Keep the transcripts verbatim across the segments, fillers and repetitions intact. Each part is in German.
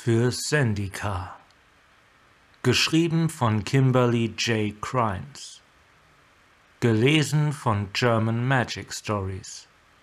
für Zendika. Geschrieben von Kimberly J. Crimes. Gelesen von German Magic Stories.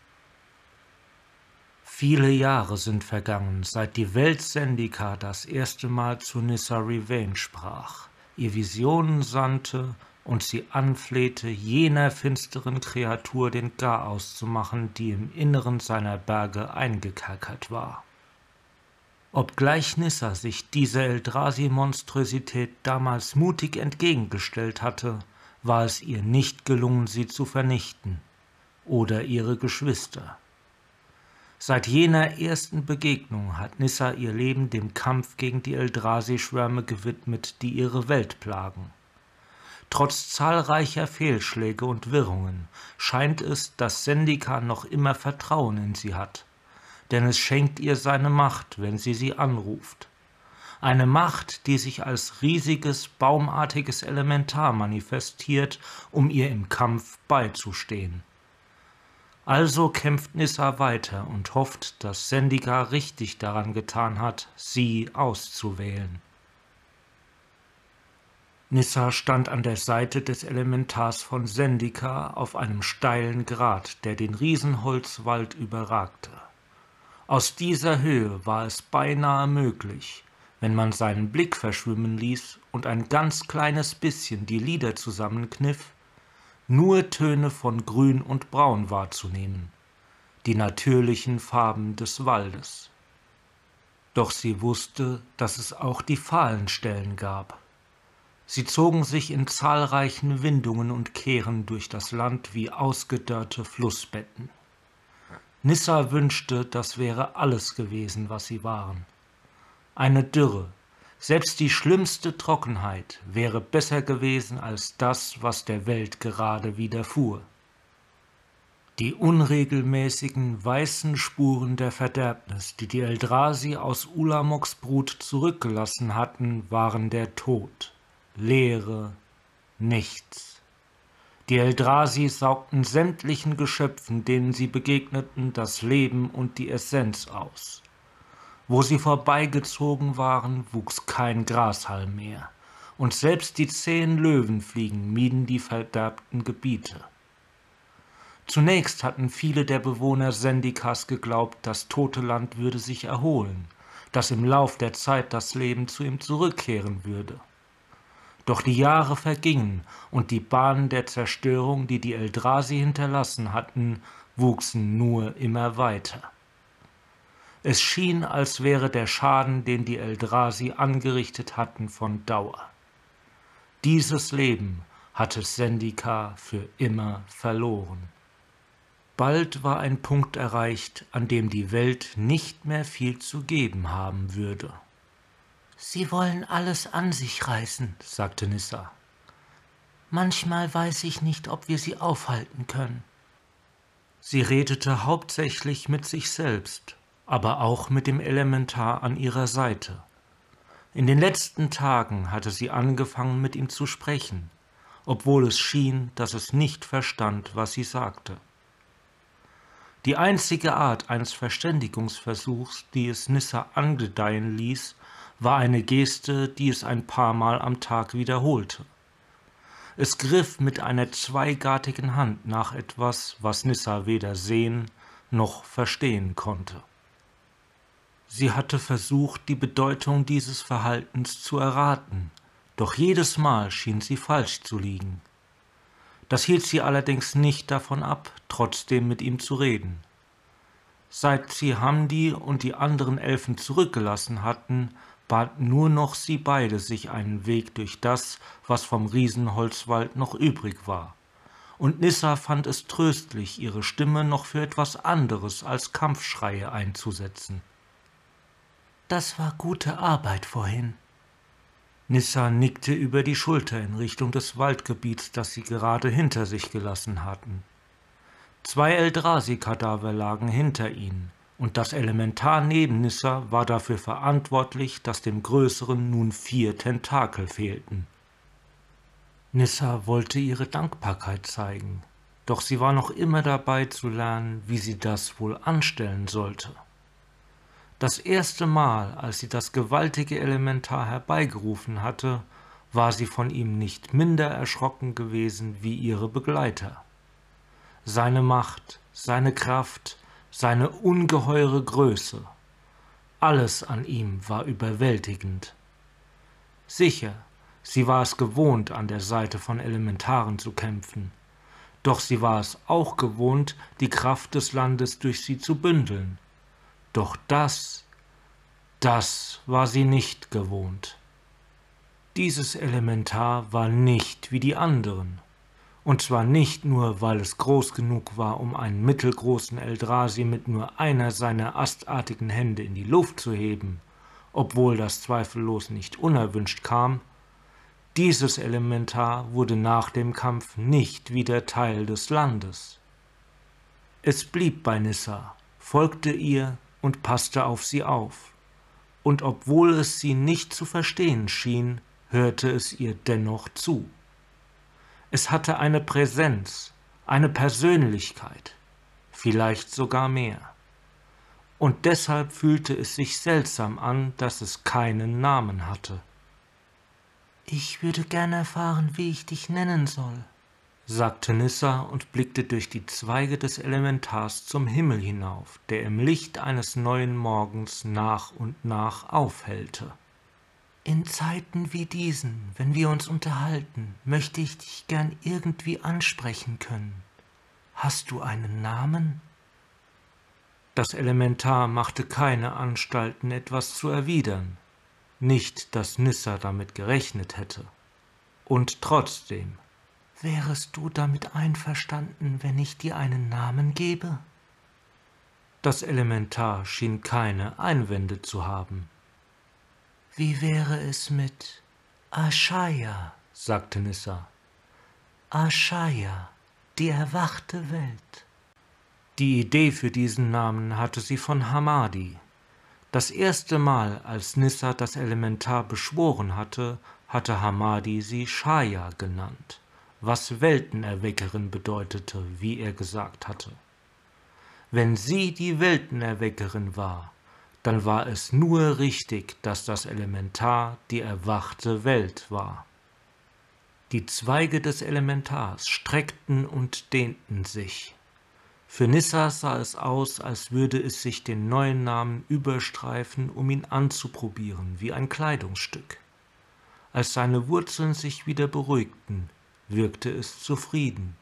Viele Jahre sind vergangen, seit die Welt Zendika das erste Mal zu Nyssa Revane sprach, ihr Visionen sandte und sie anflehte, jener finsteren Kreatur den Garaus zu machen, die im Inneren seiner Berge eingekerkert war. Obgleich Nyssa sich dieser Eldrazi-Monstrosität damals mutig entgegengestellt hatte, war es ihr nicht gelungen, sie zu vernichten, oder ihre Geschwister. Seit jener ersten Begegnung hat Nyssa ihr Leben dem Kampf gegen die Eldrazi-Schwärme gewidmet, die ihre Welt plagen. Trotz zahlreicher Fehlschläge und Wirrungen scheint es, dass Zendika noch immer Vertrauen in sie hat, denn es schenkt ihr seine Macht, wenn sie sie anruft. Eine Macht, die sich als riesiges, baumartiges Elementar manifestiert, um ihr im Kampf beizustehen. Also kämpft Nyssa weiter und hofft, dass Zendika richtig daran getan hat, sie auszuwählen. Nyssa stand an der Seite des Elementars von Zendika auf einem steilen Grat, der den Riesenholzwald überragte. Aus dieser Höhe war es beinahe möglich, wenn man seinen Blick verschwimmen ließ und ein ganz kleines bisschen die Lider zusammenkniff, nur Töne von Grün und Braun wahrzunehmen, die natürlichen Farben des Waldes. Doch sie wusste, dass es auch die fahlen Stellen gab. Sie zogen sich in zahlreichen Windungen und Kehren durch das Land wie ausgedörrte Flussbetten. Nyssa wünschte, das wäre alles gewesen, was sie waren. Eine Dürre, selbst die schlimmste Trockenheit, wäre besser gewesen als das, was der Welt gerade widerfuhr. Die unregelmäßigen, weißen Spuren der Verderbnis, die die Eldrazi aus Ulamoks Brut zurückgelassen hatten, waren der Tod, Leere, nichts. Die Eldrazi saugten sämtlichen Geschöpfen, denen sie begegneten, das Leben und die Essenz aus. Wo sie vorbeigezogen waren, wuchs kein Grashalm mehr, und selbst die zähen Löwenfliegen mieden die verderbten Gebiete. Zunächst hatten viele der Bewohner Zendikas geglaubt, das tote Land würde sich erholen, dass im Lauf der Zeit das Leben zu ihm zurückkehren würde. Doch die Jahre vergingen und die Bahnen der Zerstörung, die die Eldrazi hinterlassen hatten, wuchsen nur immer weiter. Es schien, als wäre der Schaden, den die Eldrazi angerichtet hatten, von Dauer. Dieses Leben hatte Zendika für immer verloren. Bald war ein Punkt erreicht, an dem die Welt nicht mehr viel zu geben haben würde. »Sie wollen alles an sich reißen«, sagte Nyssa. »Manchmal weiß ich nicht, ob wir sie aufhalten können.« Sie redete hauptsächlich mit sich selbst, aber auch mit dem Elementar an ihrer Seite. In den letzten Tagen hatte sie angefangen, mit ihm zu sprechen, obwohl es schien, dass es nicht verstand, was sie sagte. Die einzige Art eines Verständigungsversuchs, die es Nyssa angedeihen ließ, war eine Geste, die es ein paar Mal am Tag wiederholte. Es griff mit einer zweigartigen Hand nach etwas, was Nyssa weder sehen noch verstehen konnte. Sie hatte versucht, die Bedeutung dieses Verhaltens zu erraten, doch jedes Mal schien sie falsch zu liegen. Das hielt sie allerdings nicht davon ab, trotzdem mit ihm zu reden. Seit sie Hamdi und die anderen Elfen zurückgelassen hatten, bahnten nur noch sie beide sich einen Weg durch das, was vom Riesenholzwald noch übrig war. Und Nyssa fand es tröstlich, ihre Stimme noch für etwas anderes als Kampfschreie einzusetzen. »Das war gute Arbeit vorhin.« Nyssa nickte über die Schulter in Richtung des Waldgebiets, das sie gerade hinter sich gelassen hatten. Zwei Eldrazi-Kadaver lagen hinter ihnen, und das Elementar neben Nyssa war dafür verantwortlich, dass dem Größeren nun vier Tentakel fehlten. Nyssa wollte ihre Dankbarkeit zeigen, doch sie war noch immer dabei zu lernen, wie sie das wohl anstellen sollte. Das erste Mal, als sie das gewaltige Elementar herbeigerufen hatte, war sie von ihm nicht minder erschrocken gewesen wie ihre Begleiter. Seine Macht, seine Kraft, seine ungeheure Größe, alles an ihm war überwältigend. Sicher, sie war es gewohnt, an der Seite von Elementaren zu kämpfen, doch sie war es auch gewohnt, die Kraft des Landes durch sie zu bündeln. Doch das, das war sie nicht gewohnt. Dieses Elementar war nicht wie die anderen, und zwar nicht nur, weil es groß genug war, um einen mittelgroßen Eldrazi mit nur einer seiner astartigen Hände in die Luft zu heben, obwohl das zweifellos nicht unerwünscht kam. Dieses Elementar wurde nach dem Kampf nicht wieder Teil des Landes. Es blieb bei Nissa, folgte ihr und passte auf sie auf, und obwohl es sie nicht zu verstehen schien, hörte es ihr dennoch zu. Es hatte eine Präsenz, eine Persönlichkeit, vielleicht sogar mehr. Und deshalb fühlte es sich seltsam an, dass es keinen Namen hatte. »Ich würde gern erfahren, wie ich dich nennen soll«, sagte Nissa und blickte durch die Zweige des Elementars zum Himmel hinauf, der im Licht eines neuen Morgens nach und nach aufhellte. »In Zeiten wie diesen, wenn wir uns unterhalten, möchte ich dich gern irgendwie ansprechen können. Hast du einen Namen?« Das Elementar machte keine Anstalten, etwas zu erwidern. Nicht, dass Nissa damit gerechnet hätte. Und trotzdem: »Wärest du damit einverstanden, wenn ich dir einen Namen gebe?« Das Elementar schien keine Einwände zu haben. »Wie wäre es mit Ashaya?«, sagte Nissa. »Ashaya, die erwachte Welt.« Die Idee für diesen Namen hatte sie von Hamadi. Das erste Mal, als Nissa das Elementar beschworen hatte, hatte Hamadi sie Shaya genannt, was Weltenerweckerin bedeutete, wie er gesagt hatte. Wenn sie die Weltenerweckerin war, dann war es nur richtig, dass das Elementar die erwachte Welt war. Die Zweige des Elementars streckten und dehnten sich. Für Nissa sah es aus, als würde es sich den neuen Namen überstreifen, um ihn anzuprobieren, wie ein Kleidungsstück. Als seine Wurzeln sich wieder beruhigten, wirkte es zufrieden.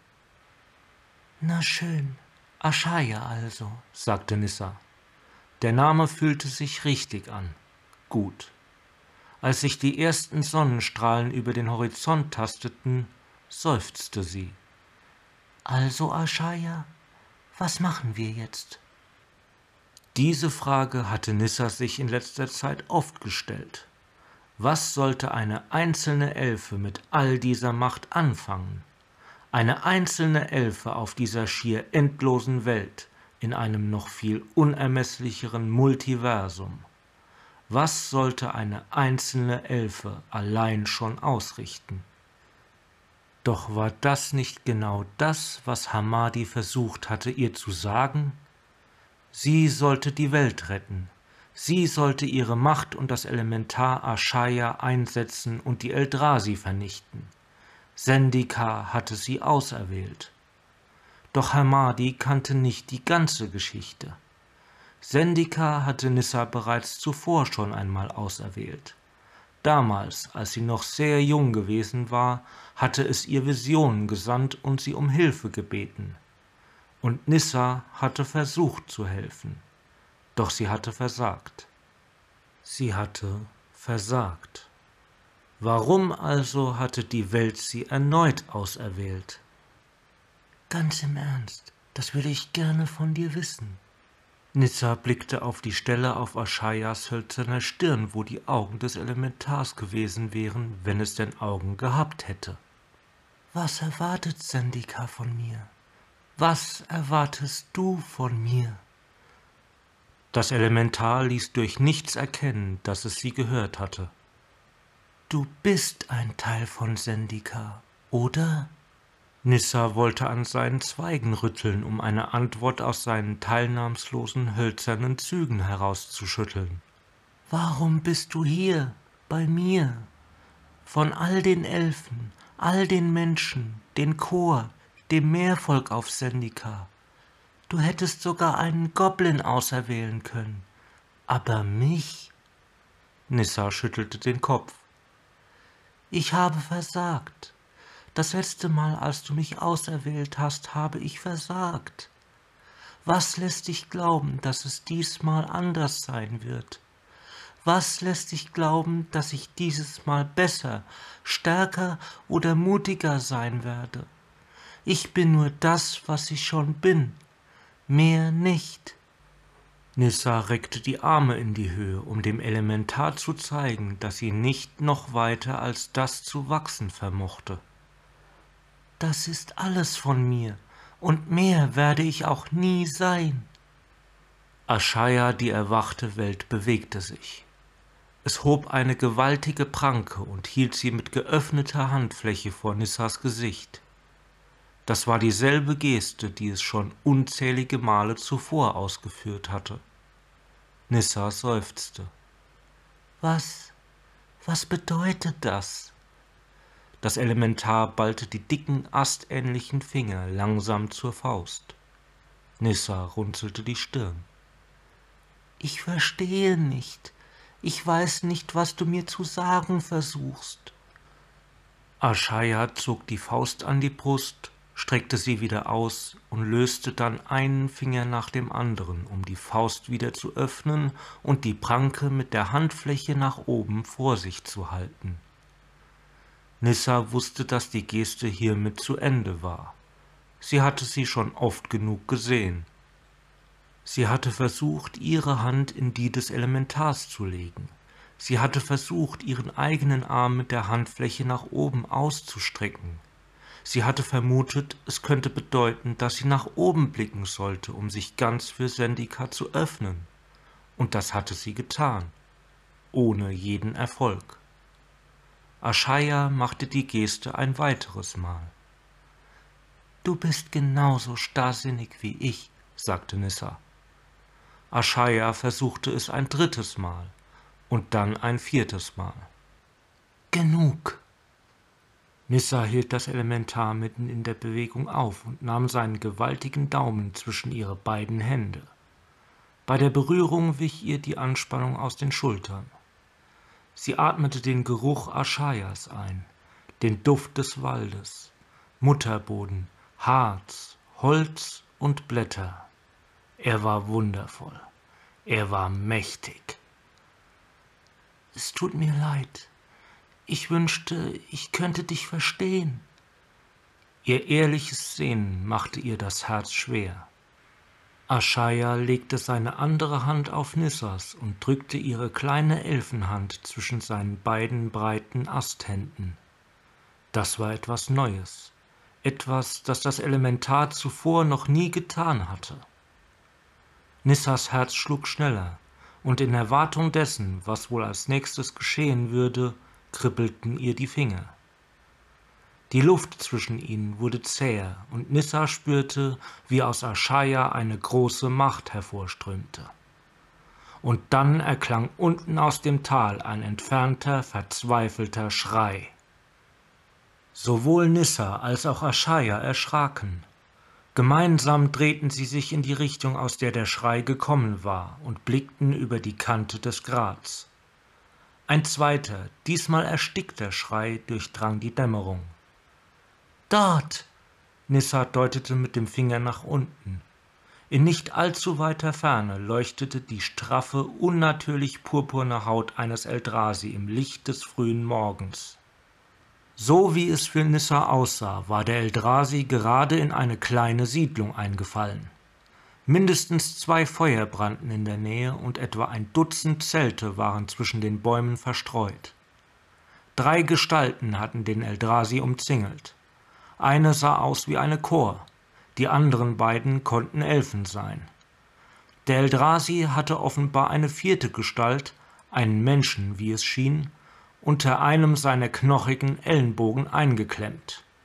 »Na schön, Ashaya also«, sagte Nissa. Der Name fühlte sich richtig an. Gut. Als sich die ersten Sonnenstrahlen über den Horizont tasteten, seufzte sie. »Also, Ashaya, was machen wir jetzt?« Diese Frage hatte Nissa sich in letzter Zeit oft gestellt. Was sollte eine einzelne Elfe mit all dieser Macht anfangen? Eine einzelne Elfe auf dieser schier endlosen Welt, in einem noch viel unermesslicheren Multiversum. Was sollte eine einzelne Elfe allein schon ausrichten? Doch war das nicht genau das, was Hamadi versucht hatte, ihr zu sagen? Sie sollte die Welt retten. Sie sollte ihre Macht und das Elementar Ashaya einsetzen und die Eldrazi vernichten. Zendikar hatte sie auserwählt. Doch Hamadi kannte nicht die ganze Geschichte. Zendikar hatte Nissa bereits zuvor schon einmal auserwählt. Damals, als sie noch sehr jung gewesen war, hatte es ihr Visionen gesandt und sie um Hilfe gebeten. Und Nissa hatte versucht zu helfen. Doch sie hatte versagt. Sie hatte versagt. Warum also hatte die Welt sie erneut auserwählt? »Ganz im Ernst, das würde ich gerne von dir wissen.« Nissa blickte auf die Stelle auf Ashayas hölzerner Stirn, wo die Augen des Elementars gewesen wären, wenn es denn Augen gehabt hätte. »Was erwartet Zendikar von mir? Was erwartest du von mir?« Das Elementar ließ durch nichts erkennen, dass es sie gehört hatte. »Du bist ein Teil von Zendikar, oder?« Nissa wollte an seinen Zweigen rütteln, um eine Antwort aus seinen teilnahmslosen, hölzernen Zügen herauszuschütteln. »Warum bist du hier, bei mir? Von all den Elfen, all den Menschen, den Chor, dem Meervolk auf Zendikar. Du hättest sogar einen Goblin auserwählen können. Aber mich?« Nissa schüttelte den Kopf. »Ich habe versagt. Das letzte Mal, als du mich auserwählt hast, habe ich versagt. Was lässt dich glauben, dass es diesmal anders sein wird? Was lässt dich glauben, dass ich dieses Mal besser, stärker oder mutiger sein werde? Ich bin nur das, was ich schon bin, mehr nicht.« Nissa reckte die Arme in die Höhe, um dem Elementar zu zeigen, dass sie nicht noch weiter als das zu wachsen vermochte. »Das ist alles von mir, und mehr werde ich auch nie sein.« Ashaya, die erwachte Welt, bewegte sich. Es hob eine gewaltige Pranke und hielt sie mit geöffneter Handfläche vor Nissas Gesicht. Das war dieselbe Geste, die es schon unzählige Male zuvor ausgeführt hatte. Nissa seufzte. »Was, was bedeutet das?« Das Elementar ballte die dicken, astähnlichen Finger langsam zur Faust. Nissa runzelte die Stirn. »Ich verstehe nicht. Ich weiß nicht, was du mir zu sagen versuchst.« Ashaya zog die Faust an die Brust, streckte sie wieder aus und löste dann einen Finger nach dem anderen, um die Faust wieder zu öffnen und die Pranke mit der Handfläche nach oben vor sich zu halten. Nissa wusste, dass die Geste hiermit zu Ende war. Sie hatte sie schon oft genug gesehen. Sie hatte versucht, ihre Hand in die des Elementars zu legen. Sie hatte versucht, ihren eigenen Arm mit der Handfläche nach oben auszustrecken. Sie hatte vermutet, es könnte bedeuten, dass sie nach oben blicken sollte, um sich ganz für Zendikar zu öffnen. Und das hatte sie getan, ohne jeden Erfolg. Ashaya machte die Geste ein weiteres Mal. »Du bist genauso starrsinnig wie ich«, sagte Nissa. Ashaya versuchte es ein drittes Mal und dann ein viertes Mal. »Genug!« Nissa hielt das Elementar mitten in der Bewegung auf und nahm seinen gewaltigen Daumen zwischen ihre beiden Hände. Bei der Berührung wich ihr die Anspannung aus den Schultern. Sie atmete den Geruch Ashayas ein, den Duft des Waldes, Mutterboden, Harz, Holz und Blätter. Er war wundervoll. Er war mächtig. »Es tut mir leid. Ich wünschte, ich könnte dich verstehen.« Ihr ehrliches Sehnen machte ihr das Herz schwer. Ashaya legte seine andere Hand auf Nissas und drückte ihre kleine Elfenhand zwischen seinen beiden breiten Asthänden. Das war etwas Neues, etwas, das das Elementar zuvor noch nie getan hatte. Nissas Herz schlug schneller, und in Erwartung dessen, was wohl als nächstes geschehen würde, kribbelten ihr die Finger. Die Luft zwischen ihnen wurde zäher, und Nissa spürte, wie aus Ashaya eine große Macht hervorströmte. Und dann erklang unten aus dem Tal ein entfernter, verzweifelter Schrei. Sowohl Nissa als auch Ashaya erschraken. Gemeinsam drehten sie sich in die Richtung, aus der der Schrei gekommen war, und blickten über die Kante des Grats. Ein zweiter, diesmal erstickter Schrei durchdrang die Dämmerung. »Dort!« Nissa deutete mit dem Finger nach unten. In nicht allzu weiter Ferne leuchtete die straffe, unnatürlich purpurne Haut eines Eldrazi im Licht des frühen Morgens. So wie es für Nissa aussah, war der Eldrazi gerade in eine kleine Siedlung eingefallen. Mindestens zwei Feuer brannten in der Nähe und etwa ein Dutzend Zelte waren zwischen den Bäumen verstreut. Drei Gestalten hatten den Eldrazi umzingelt. Eine sah aus wie eine Chor, die anderen beiden konnten Elfen sein. Der Eldrazi hatte offenbar eine vierte Gestalt, einen Menschen, wie es schien, unter einem seiner knochigen Ellenbogen eingeklemmt.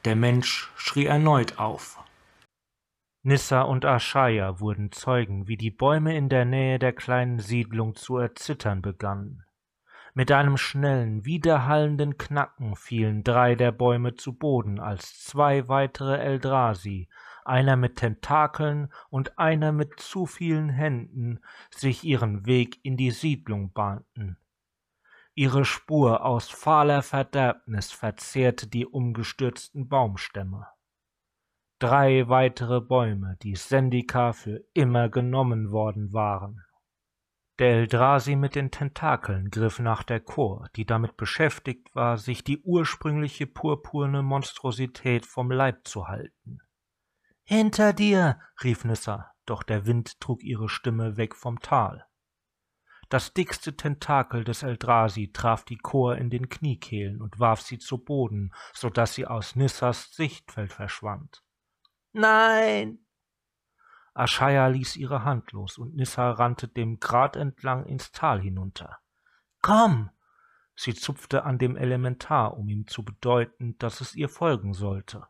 Der Mensch schrie erneut auf. Nissa und Aschaya wurden Zeugen, wie die Bäume in der Nähe der kleinen Siedlung zu erzittern begannen. Mit einem schnellen, widerhallenden Knacken fielen drei der Bäume zu Boden, als zwei weitere Eldrazi, einer mit Tentakeln und einer mit zu vielen Händen, sich ihren Weg in die Siedlung bahnten. Ihre Spur aus fahler Verderbnis verzehrte die umgestürzten Baumstämme. Drei weitere Bäume, die Zendika für immer genommen worden waren. Der Eldrazi mit den Tentakeln griff nach der Chor, die damit beschäftigt war, sich die ursprüngliche purpurne Monstrosität vom Leib zu halten. »Hinter dir!« rief Nissa, doch der Wind trug ihre Stimme weg vom Tal. Das dickste Tentakel des Eldrazi traf die Chor in den Kniekehlen und warf sie zu Boden, so daß sie aus Nissas Sichtfeld verschwand. »Nein!« Aschaya ließ ihre Hand los, und Nissa rannte dem Grat entlang ins Tal hinunter. »Komm!« Sie zupfte an dem Elementar, um ihm zu bedeuten, dass es ihr folgen sollte.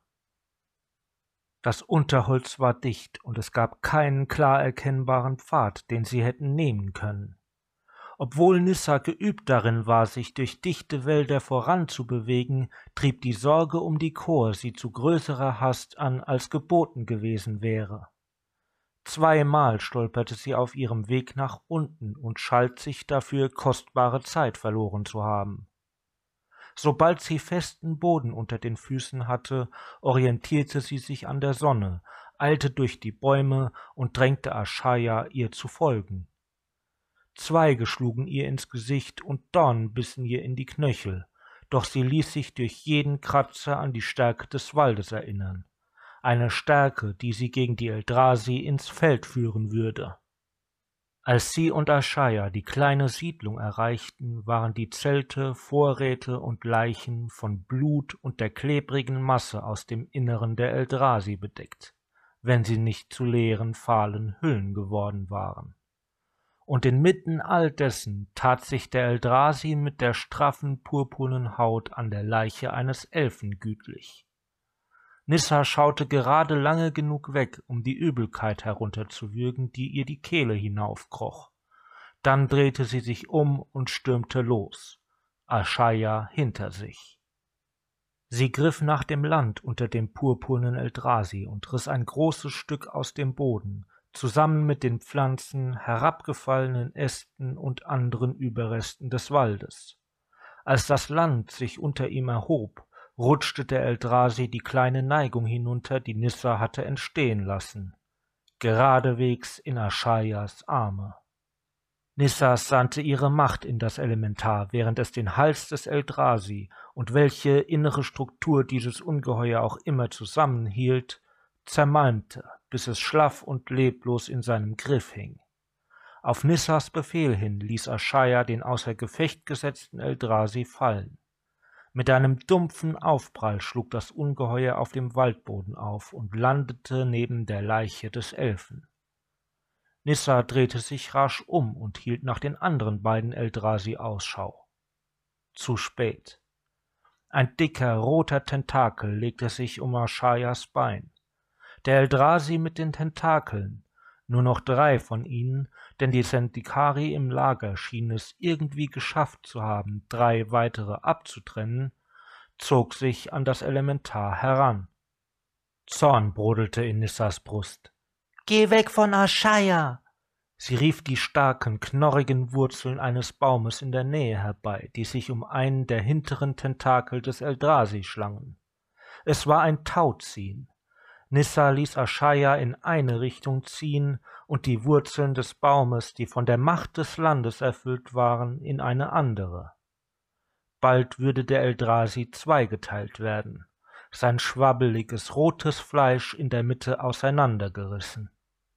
Das Unterholz war dicht, und es gab keinen klar erkennbaren Pfad, den sie hätten nehmen können. Obwohl Nissa geübt darin war, sich durch dichte Wälder voranzubewegen, trieb die Sorge um die Chor sie zu größerer Hast an, als geboten gewesen wäre. Zweimal stolperte sie auf ihrem Weg nach unten und schalt sich dafür, kostbare Zeit verloren zu haben. Sobald sie festen Boden unter den Füßen hatte, orientierte sie sich an der Sonne, eilte durch die Bäume und drängte Aschaya, ihr zu folgen. Zweige schlugen ihr ins Gesicht und Dornen bissen ihr in die Knöchel, doch sie ließ sich durch jeden Kratzer an die Stärke des Waldes erinnern. Eine Stärke, die sie gegen die Eldrazi ins Feld führen würde. Als sie und Aschaya die kleine Siedlung erreichten, waren die Zelte, Vorräte und Leichen von Blut und der klebrigen Masse aus dem Inneren der Eldrazi bedeckt, wenn sie nicht zu leeren, fahlen Hüllen geworden waren. Und inmitten all dessen tat sich der Eldrazi mit der straffen, purpurnen Haut an der Leiche eines Elfen gütlich. Nissa schaute gerade lange genug weg, um die Übelkeit herunterzuwürgen, die ihr die Kehle hinaufkroch. Dann drehte sie sich um und stürmte los, Aschaya hinter sich. Sie griff nach dem Land unter dem purpurnen Eldrazi und riss ein großes Stück aus dem Boden, zusammen mit den Pflanzen, herabgefallenen Ästen und anderen Überresten des Waldes. Als das Land sich unter ihm erhob, rutschte der Eldrazi die kleine Neigung hinunter, die Nissa hatte entstehen lassen, geradewegs in Aschayas Arme. Nissa sandte ihre Macht in das Elementar, während es den Hals des Eldrazi und welche innere Struktur dieses Ungeheuer auch immer zusammenhielt, zermalmte, bis es schlaff und leblos in seinem Griff hing. Auf Nissas Befehl hin ließ Aschaya den außer Gefecht gesetzten Eldrazi fallen. Mit einem dumpfen Aufprall schlug das Ungeheuer auf dem Waldboden auf und landete neben der Leiche des Elfen. Nissa drehte sich rasch um und hielt nach den anderen beiden Eldrazi Ausschau. Zu spät. Ein dicker, roter Tentakel legte sich um Aschayas Bein. Der Eldrazi mit den Tentakeln, nur noch drei von ihnen, denn die Zendikari im Lager schienen es irgendwie geschafft zu haben, drei weitere abzutrennen, zog sich an das Elementar heran. Zorn brodelte in Nissas Brust. »Geh weg von Aschaya!« Sie rief die starken, knorrigen Wurzeln eines Baumes in der Nähe herbei, die sich um einen der hinteren Tentakel des Eldrazi schlangen. Es war ein Tauziehen. Nissa ließ Aschaya in eine Richtung ziehen und die Wurzeln des Baumes, die von der Macht des Landes erfüllt waren, in eine andere. Bald würde der Eldrazi zweigeteilt werden, sein schwabbeliges rotes Fleisch in der Mitte auseinandergerissen.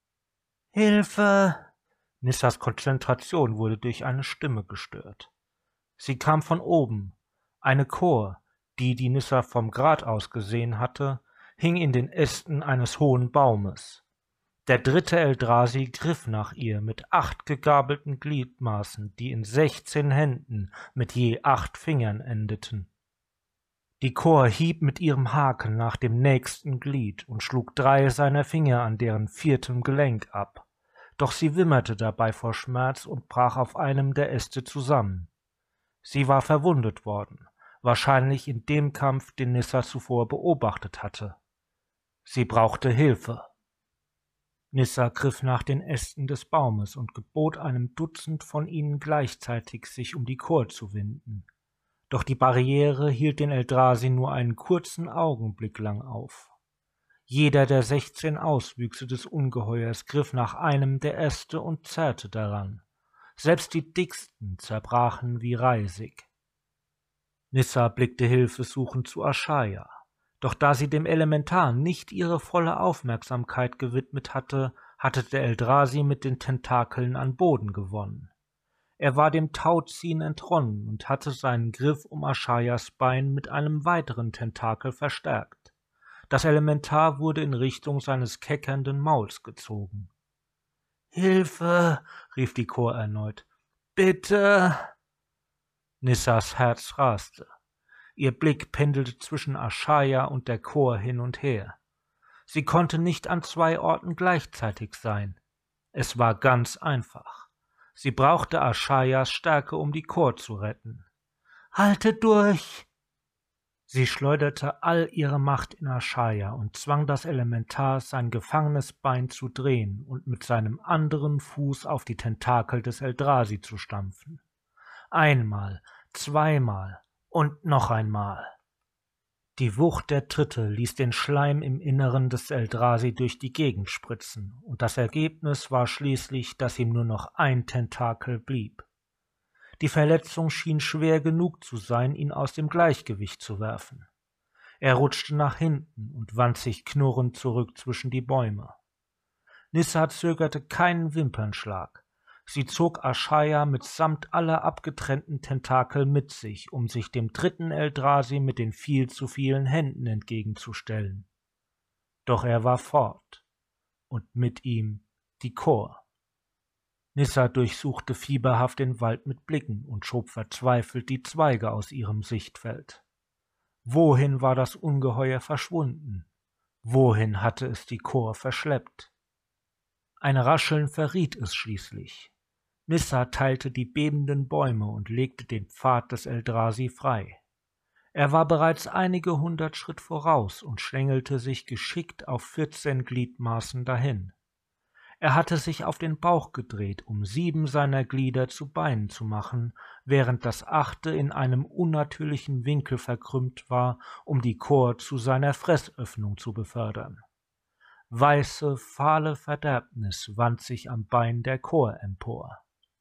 »Hilfe!« Nissas Konzentration wurde durch eine Stimme gestört. Sie kam von oben. Eine Chor, die, die Nissa vom Grat aus gesehen hatte, hing in den Ästen eines hohen Baumes. Der dritte Eldrazi griff nach ihr mit acht gegabelten Gliedmaßen, die in sechzehn Händen mit je acht Fingern endeten. Die Kor hieb mit ihrem Haken nach dem nächsten Glied und schlug drei seiner Finger an deren viertem Gelenk ab, doch sie wimmerte dabei vor Schmerz und brach auf einem der Äste zusammen. Sie war verwundet worden, wahrscheinlich in dem Kampf, den Nissa zuvor beobachtet hatte. Sie brauchte Hilfe. Nissa griff nach den Ästen des Baumes und gebot einem Dutzend von ihnen gleichzeitig, sich um die Kor zu winden. Doch die Barriere hielt den Eldrazi nur einen kurzen Augenblick lang auf. Jeder der sechzehn Auswüchse des Ungeheuers griff nach einem der Äste und zerrte daran. Selbst die dicksten zerbrachen wie Reisig. Nissa blickte hilfesuchend zu Ashaya, doch da sie dem Elementar nicht ihre volle Aufmerksamkeit gewidmet hatte, hatte der Eldrazi mit den Tentakeln an Boden gewonnen. Er war dem Tauziehen entronnen und hatte seinen Griff um Ashayas Bein mit einem weiteren Tentakel verstärkt. Das Elementar wurde in Richtung seines keckernden Mauls gezogen. »Hilfe!« rief die Kor erneut. »Bitte!« Nissas Herz raste. Ihr Blick pendelte zwischen Ashaya und der Kor hin und her. Sie konnte nicht an zwei Orten gleichzeitig sein. Es war ganz einfach. Sie brauchte Ashayas Stärke, um die Kor zu retten. »Halte durch!« Sie schleuderte all ihre Macht in Ashaya und zwang das Elementar, sein gefangenes Bein zu drehen und mit seinem anderen Fuß auf die Tentakel des Eldrazi zu stampfen. Einmal, zweimal und noch einmal. Die Wucht der Tritte ließ den Schleim im Inneren des Eldrazi durch die Gegend spritzen, und das Ergebnis war schließlich, dass ihm nur noch ein Tentakel blieb. Die Verletzung schien schwer genug zu sein, ihn aus dem Gleichgewicht zu werfen. Er rutschte nach hinten und wand sich knurrend zurück zwischen die Bäume. Nissa zögerte keinen Wimpernschlag. Sie zog Ashaya mitsamt aller abgetrennten Tentakel mit sich, um sich dem dritten Eldrazi mit den viel zu vielen Händen entgegenzustellen. Doch er war fort, und mit ihm die Kor. Nissa durchsuchte fieberhaft den Wald mit Blicken und schob verzweifelt die Zweige aus ihrem Sichtfeld. Wohin war das Ungeheuer verschwunden? Wohin hatte es die Kor verschleppt? Ein Rascheln verriet es schließlich. Nissa teilte die bebenden Bäume und legte den Pfad des Eldrazi frei. Er war bereits einige hundert Schritt voraus und schlängelte sich geschickt auf vierzehn Gliedmaßen dahin. Er hatte sich auf den Bauch gedreht, um sieben seiner Glieder zu Beinen zu machen, während das achte in einem unnatürlichen Winkel verkrümmt war, um die Kor zu seiner Fressöffnung zu befördern. Weiße, fahle Verderbnis wand sich am Bein der Kor empor.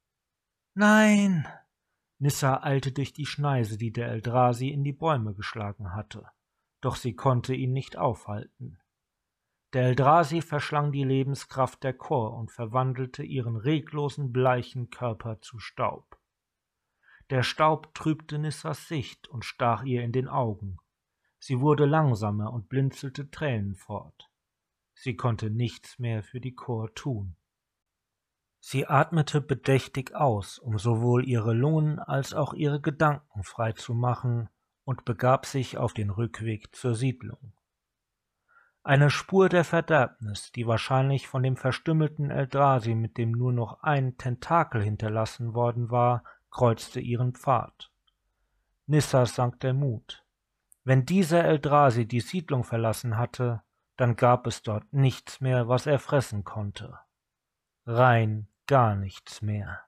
»Nein!« Nissa eilte durch die Schneise, die der Eldrazi in die Bäume geschlagen hatte, doch sie konnte ihn nicht aufhalten. Der Eldrazi verschlang die Lebenskraft der Kor und verwandelte ihren reglosen, bleichen Körper zu Staub. Der Staub trübte Nissas Sicht und stach ihr in den Augen. Sie wurde langsamer und blinzelte Tränen fort. Sie konnte nichts mehr für die Kor tun. Sie atmete bedächtig aus, um sowohl ihre Lungen als auch ihre Gedanken frei zu machen, und begab sich auf den Rückweg zur Siedlung. Eine Spur der Verderbnis, die wahrscheinlich von dem verstümmelten Eldrazi mit dem nur noch ein Tentakel hinterlassen worden war, kreuzte ihren Pfad. Nissa sank der Mut. Wenn dieser Eldrazi die Siedlung verlassen hatte, dann gab es dort nichts mehr, was er fressen konnte. Rein gar nichts mehr.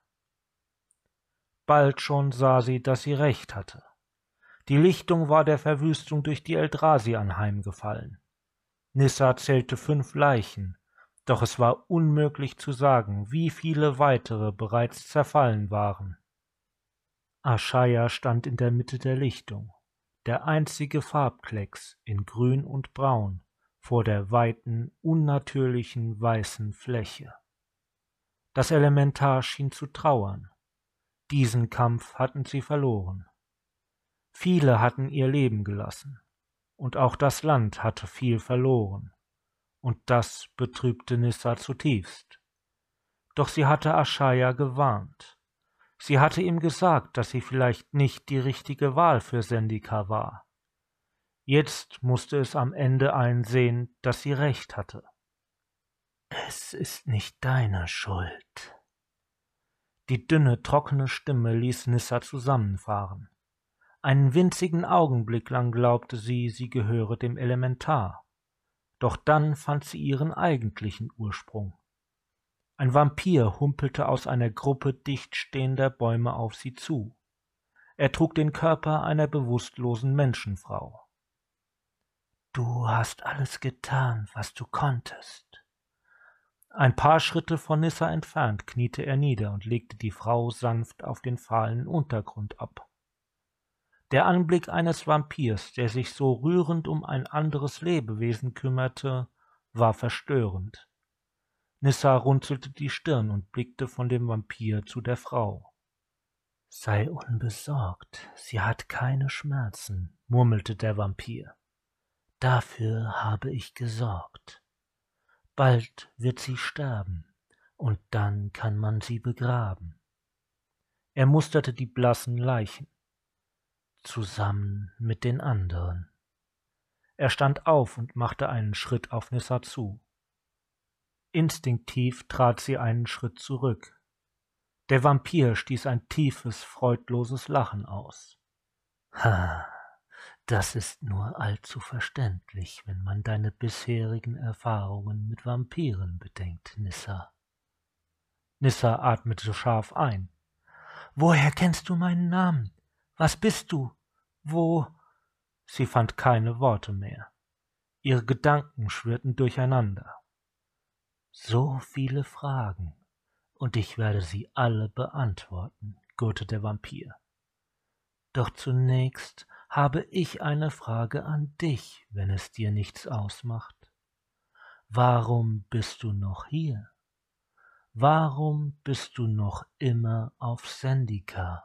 Bald schon sah sie, dass sie recht hatte. Die Lichtung war der Verwüstung durch die Eldrazi anheimgefallen. Nissa zählte fünf Leichen, doch es war unmöglich zu sagen, wie viele weitere bereits zerfallen waren. Ashaya stand in der Mitte der Lichtung, der einzige Farbklecks in Grün und Braun, vor der weiten, unnatürlichen weißen Fläche. Das Elementar schien zu trauern. Diesen Kampf hatten sie verloren. Viele hatten ihr Leben gelassen, und auch das Land hatte viel verloren, und das betrübte Nissa zutiefst. Doch sie hatte Ashaya gewarnt. Sie hatte ihm gesagt, dass sie vielleicht nicht die richtige Wahl für Zendika war. Jetzt musste es am Ende einsehen, dass sie recht hatte. »Es ist nicht deine Schuld.« Die dünne, trockene Stimme ließ Nyssa zusammenfahren. Einen winzigen Augenblick lang glaubte sie, sie gehöre dem Elementar. Doch dann fand sie ihren eigentlichen Ursprung. Ein Vampir humpelte aus einer Gruppe dicht stehender Bäume auf sie zu. Er trug den Körper einer bewusstlosen Menschenfrau. »Du hast alles getan, was du konntest.« Ein paar Schritte von Nyssa entfernt kniete er nieder und legte die Frau sanft auf den fahlen Untergrund ab. Der Anblick eines Vampirs, der sich so rührend um ein anderes Lebewesen kümmerte, war verstörend. Nyssa runzelte die Stirn und blickte von dem Vampir zu der Frau. »Sei unbesorgt, sie hat keine Schmerzen«, murmelte der Vampir. »Dafür habe ich gesorgt. Bald wird sie sterben, und dann kann man sie begraben.« Er musterte die blassen Leichen. »Zusammen mit den anderen.« Er stand auf und machte einen Schritt auf Nyssa zu. Instinktiv trat sie einen Schritt zurück. Der Vampir stieß ein tiefes, freudloses Lachen aus. »Ha, das ist nur allzu verständlich, wenn man deine bisherigen Erfahrungen mit Vampiren bedenkt, Nyssa.« Nyssa atmete scharf ein. »Woher kennst du meinen Namen? Was bist du? Wo?« Sie fand keine Worte mehr. Ihre Gedanken schwirrten durcheinander. »So viele Fragen, und ich werde sie alle beantworten«, gurrte der Vampir. »Doch zunächst habe ich eine Frage an dich, wenn es dir nichts ausmacht. Warum bist du noch hier? Warum bist du noch immer auf Zendikar?«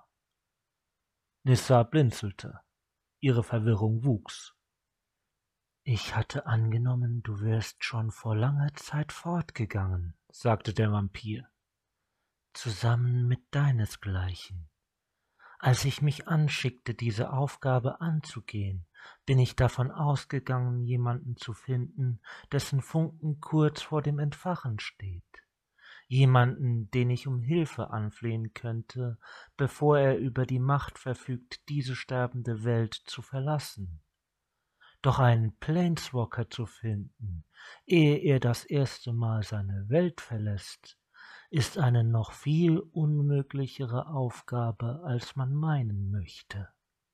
Nyssa blinzelte. Ihre Verwirrung wuchs. »Ich hatte angenommen, du wärst schon vor langer Zeit fortgegangen«, sagte der Vampir, »zusammen mit deinesgleichen. Als ich mich anschickte, diese Aufgabe anzugehen, bin ich davon ausgegangen, jemanden zu finden, dessen Funken kurz vor dem Entfachen steht. Jemanden, den ich um Hilfe anflehen könnte, bevor er über die Macht verfügt, diese sterbende Welt zu verlassen. Doch einen Planeswalker zu finden, ehe er das erste Mal seine Welt verlässt, ist eine noch viel unmöglichere Aufgabe, als man meinen möchte.«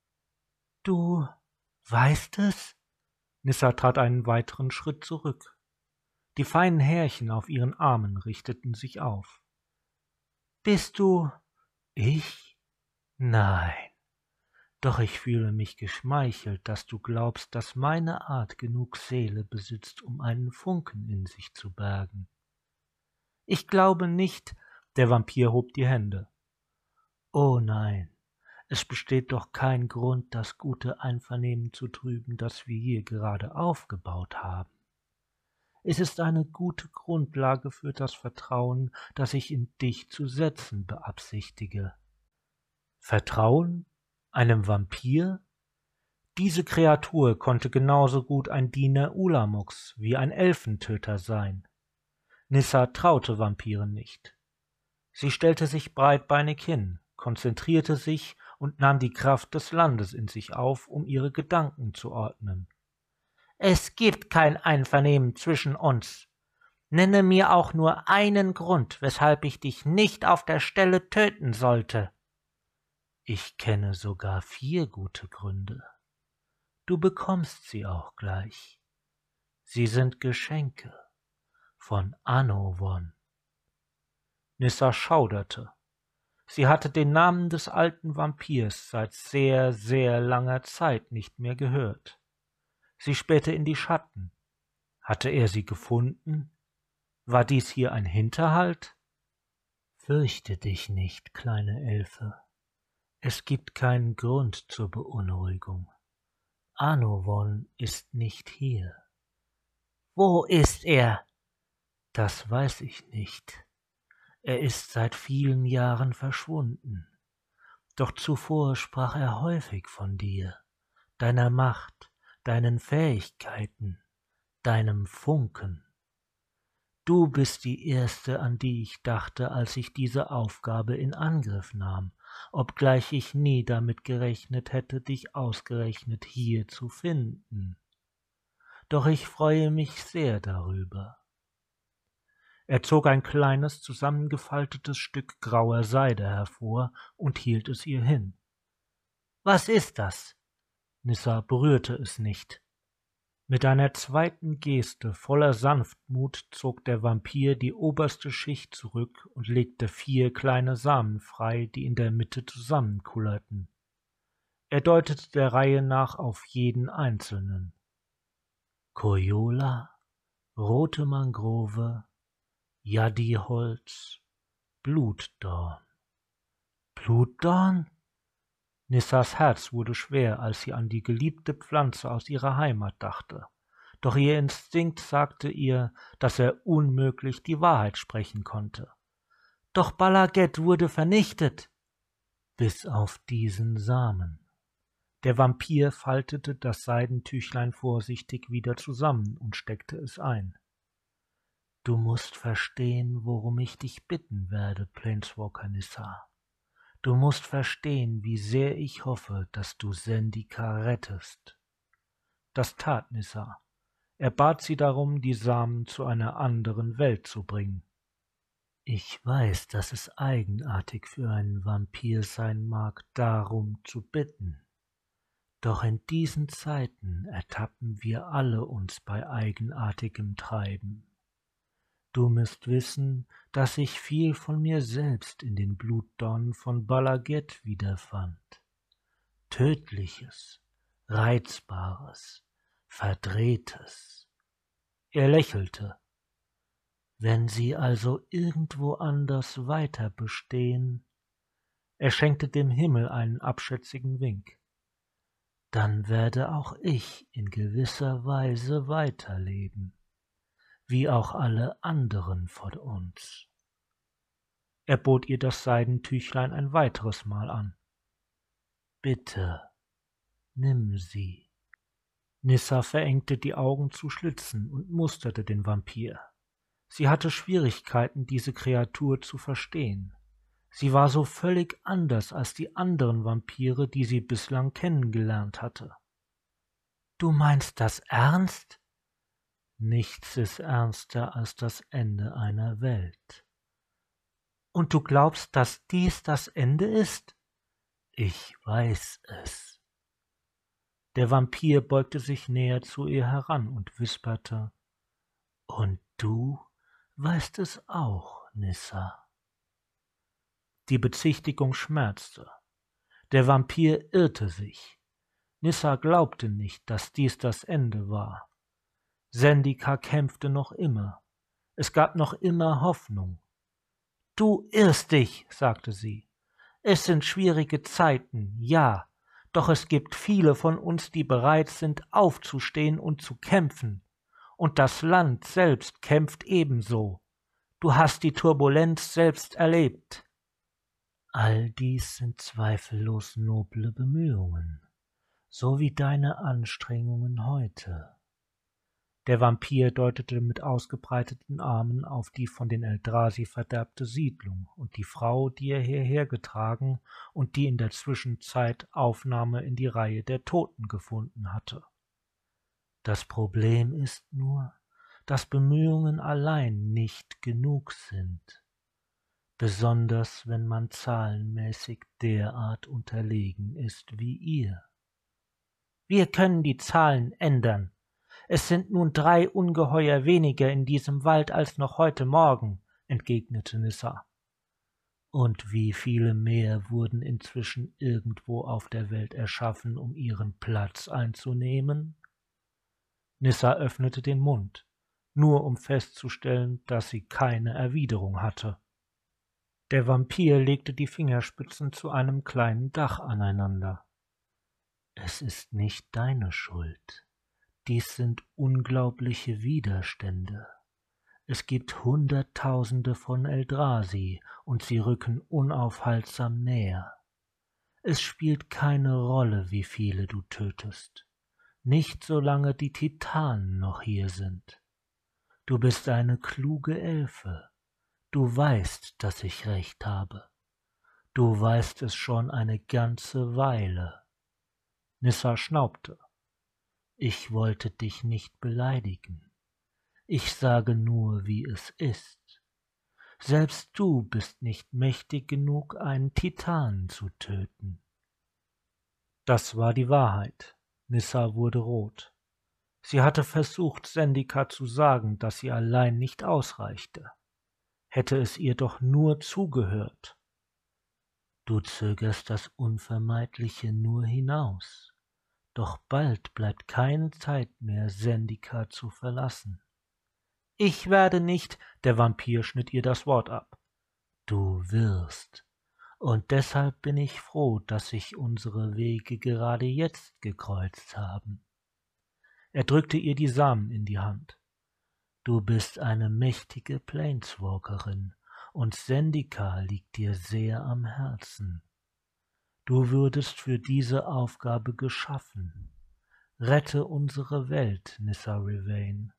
»Du weißt es?« Nyssa trat einen weiteren Schritt zurück. Die feinen Härchen auf ihren Armen richteten sich auf. »Bist du ich? Nein. Doch ich fühle mich geschmeichelt, dass du glaubst, dass meine Art genug Seele besitzt, um einen Funken in sich zu bergen.« »Ich glaube nicht«, der Vampir hob die Hände. »Oh nein, es besteht doch kein Grund, das gute Einvernehmen zu trüben, das wir hier gerade aufgebaut haben. Es ist eine gute Grundlage für das Vertrauen, das ich in dich zu setzen beabsichtige.« »Vertrauen? Einem Vampir?« Diese Kreatur konnte genauso gut ein Diener Ulamoks wie ein Elfentöter sein. Nyssa traute Vampiren nicht. Sie stellte sich breitbeinig hin, konzentrierte sich und nahm die Kraft des Landes in sich auf, um ihre Gedanken zu ordnen. »Es gibt kein Einvernehmen zwischen uns. Nenne mir auch nur einen Grund, weshalb ich dich nicht auf der Stelle töten sollte.« »Ich kenne sogar vier gute Gründe. Du bekommst sie auch gleich. Sie sind Geschenke von Anowon.« Nyssa schauderte. Sie hatte den Namen des alten Vampirs seit sehr, sehr langer Zeit nicht mehr gehört. Sie spähte in die Schatten. Hatte er sie gefunden? War dies hier ein Hinterhalt? »Fürchte dich nicht, kleine Elfe. Es gibt keinen Grund zur Beunruhigung. Anowon ist nicht hier.« »Wo ist er?« »Das weiß ich nicht. Er ist seit vielen Jahren verschwunden. Doch zuvor sprach er häufig von dir, deiner Macht, deinen Fähigkeiten, deinem Funken. Du bist die Erste, an die ich dachte, als ich diese Aufgabe in Angriff nahm, obgleich ich nie damit gerechnet hätte, dich ausgerechnet hier zu finden. Doch ich freue mich sehr darüber. Er zog ein kleines, zusammengefaltetes Stück grauer Seide hervor und hielt es ihr hin. »Was ist das?« Nyssa berührte es nicht. Mit einer zweiten Geste voller Sanftmut zog der Vampir die oberste Schicht zurück und legte vier kleine Samen frei, die in der Mitte zusammenkullerten. Er deutete der Reihe nach auf jeden einzelnen. Kojola, rote Mangrove, Yadiholz, Blutdorn. Blutdorn? Nissas Herz wurde schwer, als sie an die geliebte Pflanze aus ihrer Heimat dachte. Doch ihr Instinkt sagte ihr, dass er unmöglich die Wahrheit sprechen konnte. Doch Bala Ged wurde vernichtet. Bis auf diesen Samen. Der Vampir faltete das Seidentüchlein vorsichtig wieder zusammen und steckte es ein. Du musst verstehen, worum ich dich bitten werde, Planeswalker Nyssa. Du musst verstehen, wie sehr ich hoffe, dass du Zendika rettest. Das tat Nyssa. Er bat sie darum, die Samen zu einer anderen Welt zu bringen. Ich weiß, dass es eigenartig für einen Vampir sein mag, darum zu bitten. Doch in diesen Zeiten ertappen wir alle uns bei eigenartigem Treiben. Du müsst wissen, dass ich viel von mir selbst in den Blutdornen von Bala Ged wiederfand. Tödliches, Reizbares, Verdrehtes. Er lächelte. Wenn sie also irgendwo anders weiter bestehen, er schenkte dem Himmel einen abschätzigen Wink, dann werde auch ich in gewisser Weise weiterleben. Wie auch alle anderen von uns. Er bot ihr das Seidentüchlein ein weiteres Mal an. Bitte, nimm sie. Nyssa verengte die Augen zu Schlitzen und musterte den Vampir. Sie hatte Schwierigkeiten, diese Kreatur zu verstehen. Sie war so völlig anders als die anderen Vampire, die sie bislang kennengelernt hatte. »Du meinst das ernst?« Nichts ist ernster als das Ende einer Welt. Und du glaubst, dass dies das Ende ist? Ich weiß es. Der Vampir beugte sich näher zu ihr heran und wisperte, und du weißt es auch, Nyssa. Die Bezichtigung schmerzte. Der Vampir irrte sich. Nyssa glaubte nicht, dass dies das Ende war. Zendika kämpfte noch immer. Es gab noch immer Hoffnung. »Du irrst dich«, sagte sie. »Es sind schwierige Zeiten, ja, doch es gibt viele von uns, die bereit sind, aufzustehen und zu kämpfen. Und das Land selbst kämpft ebenso. Du hast die Turbulenz selbst erlebt.« »All dies sind zweifellos noble Bemühungen, so wie deine Anstrengungen heute.« Der Vampir deutete mit ausgebreiteten Armen auf die von den Eldrazi verderbte Siedlung und die Frau, die er hierher getragen und die in der Zwischenzeit Aufnahme in die Reihe der Toten gefunden hatte. Das Problem ist nur, dass Bemühungen allein nicht genug sind, besonders wenn man zahlenmäßig derart unterlegen ist wie ihr. Wir können die Zahlen ändern. Es sind nun drei Ungeheuer weniger in diesem Wald als noch heute Morgen, entgegnete Nyssa. Und wie viele mehr wurden inzwischen irgendwo auf der Welt erschaffen, um ihren Platz einzunehmen? Nyssa öffnete den Mund, nur um festzustellen, dass sie keine Erwiderung hatte. Der Vampir legte die Fingerspitzen zu einem kleinen Dach aneinander. Es ist nicht deine Schuld. Dies sind unglaubliche Widerstände. Es gibt Hunderttausende von Eldrazi, und sie rücken unaufhaltsam näher. Es spielt keine Rolle, wie viele du tötest. nicht solange die Titanen noch hier sind. Du bist eine kluge Elfe. Du weißt, dass ich recht habe. Du weißt es schon eine ganze Weile. Nissa schnaubte. Ich wollte dich nicht beleidigen. Ich sage nur, wie es ist. Selbst du bist nicht mächtig genug, einen Titanen zu töten. Das war die Wahrheit. Nissa wurde rot. Sie hatte versucht, Sendika zu sagen, dass sie allein nicht ausreichte. Hätte es ihr doch nur zugehört. Du zögerst das Unvermeidliche nur hinaus. Doch bald bleibt keine Zeit mehr, Sendika zu verlassen. Ich werde nicht, der Vampir schnitt ihr das Wort ab. Du wirst. Und deshalb bin ich froh, dass sich unsere Wege gerade jetzt gekreuzt haben. Er drückte ihr die Samen in die Hand. Du bist eine mächtige Planeswalkerin, und Sendika liegt dir sehr am Herzen. Du würdest für diese Aufgabe geschaffen. Rette unsere Welt, Nissa Revane.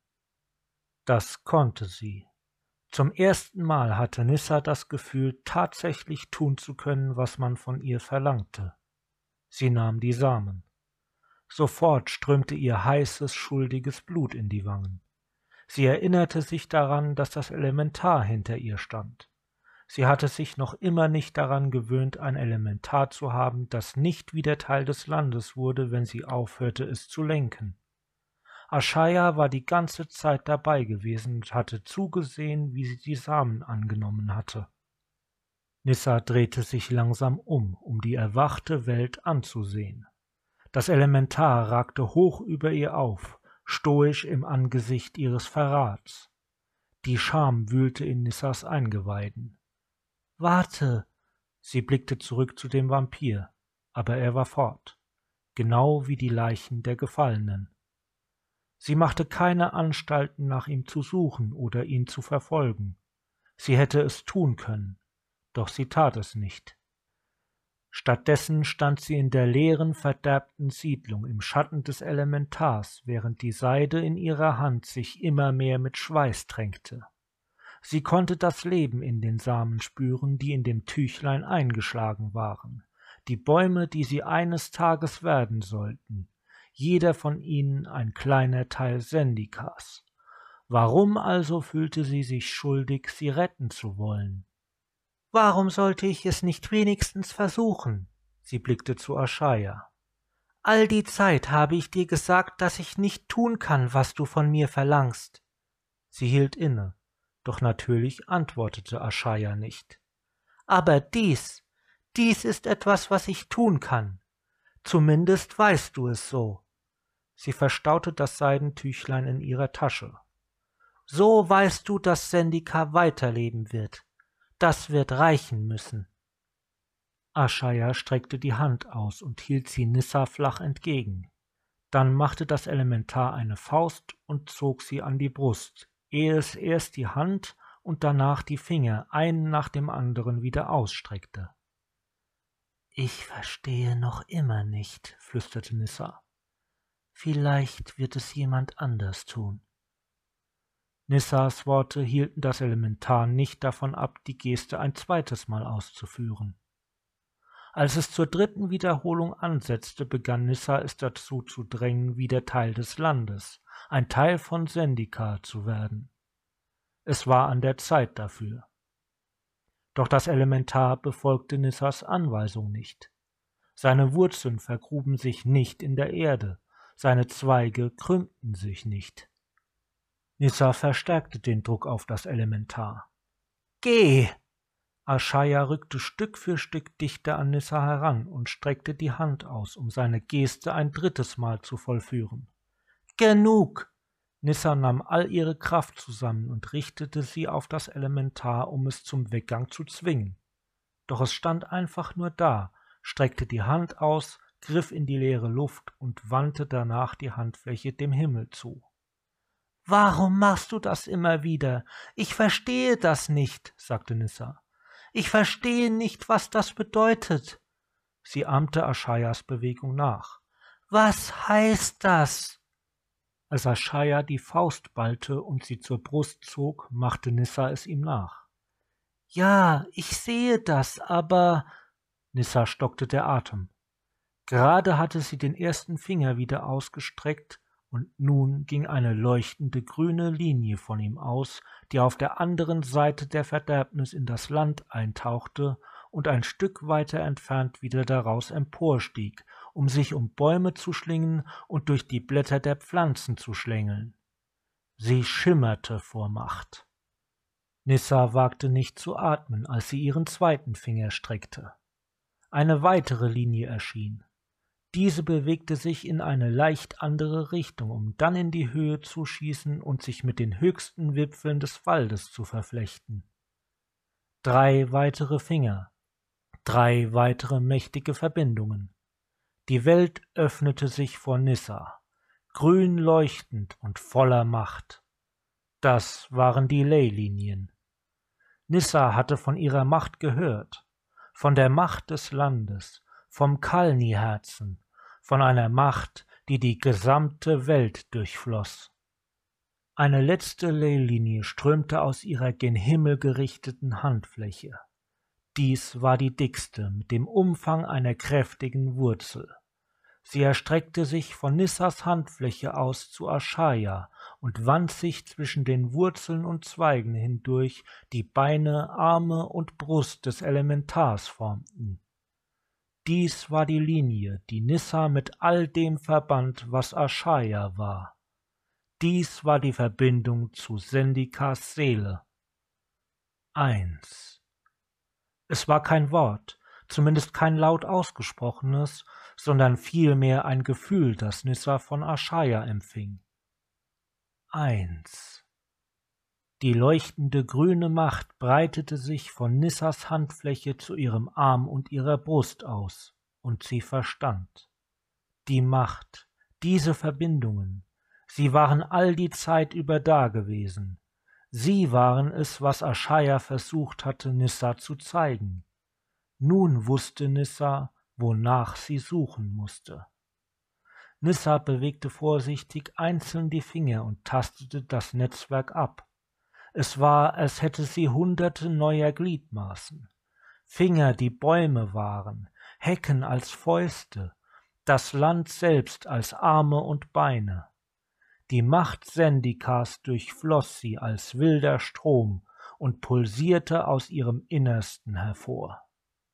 Das konnte sie. Zum ersten Mal hatte Nissa das Gefühl, tatsächlich tun zu können, was man von ihr verlangte. Sie nahm die Samen. Sofort strömte ihr heißes, schuldiges Blut in die Wangen. Sie erinnerte sich daran, dass das Elementar hinter ihr stand. Sie hatte sich noch immer nicht daran gewöhnt, ein Elementar zu haben, das nicht wieder Teil des Landes wurde, wenn sie aufhörte, es zu lenken. Ashaya war die ganze Zeit dabei gewesen und hatte zugesehen, wie sie die Samen angenommen hatte. Nissa drehte sich langsam um, um die erwachte Welt anzusehen. Das Elementar ragte hoch über ihr auf, stoisch im Angesicht ihres Verrats. Die Scham wühlte in Nissas Eingeweiden. »Warte!« Sie blickte zurück zu dem Vampir, aber er war fort, genau wie die Leichen der Gefallenen. Sie machte keine Anstalten, nach ihm zu suchen oder ihn zu verfolgen. Sie hätte es tun können, doch sie tat es nicht. Stattdessen stand sie in der leeren, verderbten Siedlung im Schatten des Elementars, während die Seide in ihrer Hand sich immer mehr mit Schweiß tränkte. Sie konnte das Leben in den Samen spüren, die in dem Tüchlein eingeschlagen waren, die Bäume, die sie eines Tages werden sollten, jeder von ihnen ein kleiner Teil Sendikas. Warum also fühlte sie sich schuldig, sie retten zu wollen? »Warum sollte ich es nicht wenigstens versuchen?« Sie blickte zu Ashaya. »All die Zeit habe ich dir gesagt, dass ich nicht tun kann, was du von mir verlangst.« Sie hielt inne, doch natürlich antwortete Ashaya nicht. »Aber dies, dies ist etwas, was ich tun kann. Zumindest weißt du es so.« Sie verstaute das Seidentüchlein in ihrer Tasche. »So weißt du, dass Sendika weiterleben wird. Das wird reichen müssen.« Ashaya streckte die Hand aus und hielt sie Nissa flach entgegen. Dann machte das Elementar eine Faust und zog sie an die Brust, ehe es erst die Hand und danach die Finger einen nach dem anderen wieder ausstreckte. »Ich verstehe noch immer nicht«, flüsterte Nissa. »Vielleicht wird es jemand anders tun.« Nissas Worte hielten das Elementar nicht davon ab, die Geste ein zweites Mal auszuführen. Als es zur dritten Wiederholung ansetzte, begann Nissa es dazu zu drängen, wieder Teil des Landes, ein Teil von Sendika zu werden. Es war an der Zeit dafür. Doch das Elementar befolgte Nissas Anweisung nicht. Seine Wurzeln vergruben sich nicht in der Erde, seine Zweige krümmten sich nicht. Nissa verstärkte den Druck auf das Elementar. »Geh!« Ashaya rückte Stück für Stück dichter an Nissa heran und streckte die Hand aus, um seine Geste ein drittes Mal zu vollführen. »Genug!« Nissa nahm all ihre Kraft zusammen und richtete sie auf das Elementar, um es zum Weggang zu zwingen. Doch es stand einfach nur da, streckte die Hand aus, griff in die leere Luft und wandte danach die Handfläche dem Himmel zu. »Warum machst du das immer wieder? Ich verstehe das nicht«, sagte Nissa. »Ich verstehe nicht, was das bedeutet.« Sie ahmte Ashayas Bewegung nach. Was heißt das? Als Aschaya die Faust ballte und sie zur Brust zog, machte Nissa es ihm nach. Ja, ich sehe das, aber... Nissa stockte der Atem. Gerade hatte sie den ersten Finger wieder ausgestreckt, und nun ging eine leuchtende grüne Linie von ihm aus, die auf der anderen Seite der Verderbnis in das Land eintauchte und ein Stück weiter entfernt wieder daraus emporstieg, um sich um Bäume zu schlingen und durch die Blätter der Pflanzen zu schlängeln. Sie schimmerte vor Macht. Nissa wagte nicht zu atmen, als sie ihren zweiten Finger streckte. Eine weitere Linie erschien. Diese bewegte sich in eine leicht andere Richtung, um dann in die Höhe zu schießen und sich mit den höchsten Wipfeln des Waldes zu verflechten. Drei weitere Finger, drei weitere mächtige Verbindungen. Die Welt öffnete sich vor Nissa, grün leuchtend und voller Macht. Das waren die Leylinien. Nissa hatte von ihrer Macht gehört, von der Macht des Landes, vom Khalni-Herzen, von einer Macht, die die gesamte Welt durchfloss. Eine letzte Leylinie strömte aus ihrer gen Himmel gerichteten Handfläche. Dies war die dickste mit dem Umfang einer kräftigen Wurzel. Sie erstreckte sich von Nissas Handfläche aus zu Aschaya und wand sich zwischen den Wurzeln und Zweigen hindurch, die Beine, Arme und Brust des Elementars formten. Dies war die Linie, die Nissa mit all dem verband, was Aschaya war. Dies war die Verbindung zu Sendikas Seele. Eins. Es war kein Wort, zumindest kein laut ausgesprochenes, sondern vielmehr ein Gefühl, das Nissa von Aschaya empfing. Eins. Die leuchtende grüne Macht breitete sich von Nissas Handfläche zu ihrem Arm und ihrer Brust aus, und sie verstand. Die Macht, diese Verbindungen, sie waren all die Zeit über dagewesen. Sie waren es, was Aschaya versucht hatte, Nissa zu zeigen. Nun wusste Nissa, wonach sie suchen musste. Nissa bewegte vorsichtig einzeln die Finger und tastete das Netzwerk ab. Es war, als hätte sie hunderte neuer Gliedmaßen, Finger, die Bäume waren, Hecken als Fäuste, das Land selbst als Arme und Beine. Die Macht Sendikas durchfloss sie als wilder Strom und pulsierte aus ihrem Innersten hervor.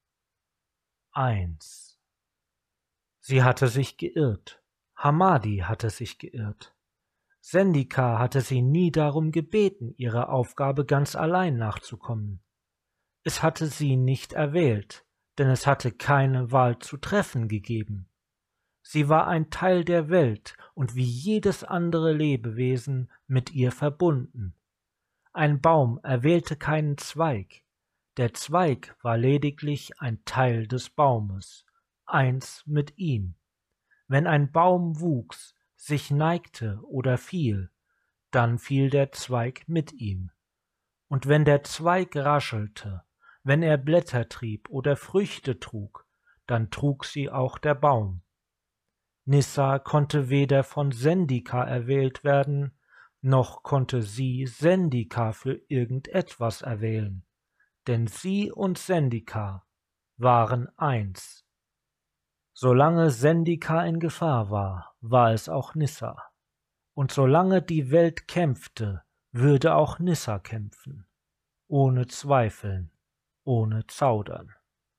Eins. Sie hatte sich geirrt. Hamadi hatte sich geirrt. Sendika hatte sie nie darum gebeten, ihrer Aufgabe ganz allein nachzukommen. Es hatte sie nicht erwählt, denn es hatte keine Wahl zu treffen gegeben. Sie war ein Teil der Welt und wie jedes andere Lebewesen mit ihr verbunden. Ein Baum erwählte keinen Zweig. Der Zweig war lediglich ein Teil des Baumes, eins mit ihm. Wenn ein Baum wuchs, sich neigte oder fiel, dann fiel der Zweig mit ihm. Und wenn der Zweig raschelte, wenn er Blätter trieb oder Früchte trug, dann trug sie auch der Baum. Nissa konnte weder von Sendika erwählt werden, noch konnte sie Sendika für irgendetwas erwählen, denn sie und Sendika waren eins. Solange Sendika in Gefahr war, war es auch Nissa. Und solange die Welt kämpfte, würde auch Nissa kämpfen. Ohne Zweifeln, ohne Zaudern.